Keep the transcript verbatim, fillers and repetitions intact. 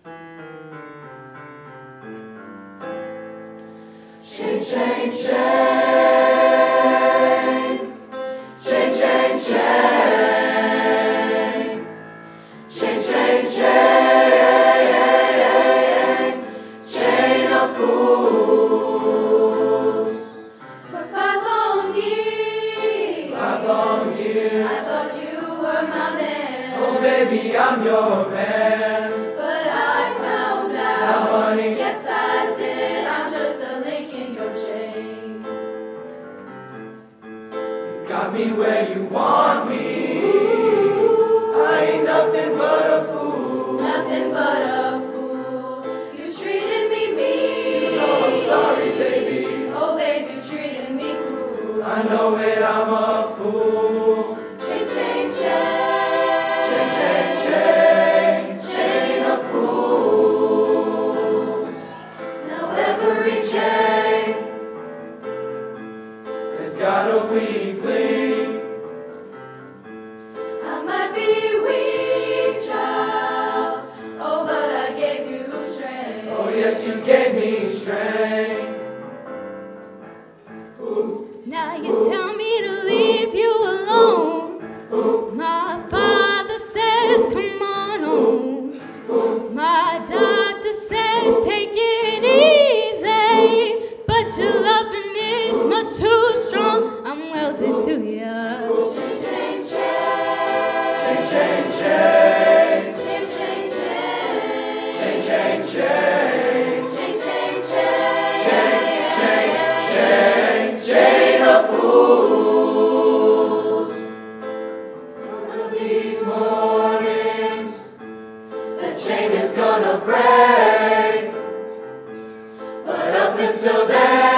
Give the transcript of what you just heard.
Chain, chain, chain. Chain, chain, chain. Chain, chain, chain. Chain of fools. For five long years. Five long years. I thought you were my man. Oh baby, I'm your man. But I found out. Now honey. Yes, I did. I'm just a link in your chain. You got me where you want me. Ooh. I ain't nothing but a fool. Nothing but a fool. You treated me mean. You know I'm sorry, baby. Oh, baby, you treated me cruel. I know it, I'm a fool. Chain, chain, chain. Chain, chain, chain. Chain of fools. Now every chain has got a weak link. I might be weak, child. Oh, but I gave you strength. Oh, yes, you gave me strength. Ooh. Now you tell me to leave you alone. My father says, come on home. My doctor says, take it easy. But your loving is much too strong. I'm welded to you. Chain, chain, chain. Chain, chain, chain. Chain, chain, chain. Chain, chain, chain. Chain, chain, chain. Chain, chain, chain of fools. One of these mornings, the chain is gonna break. But up until then,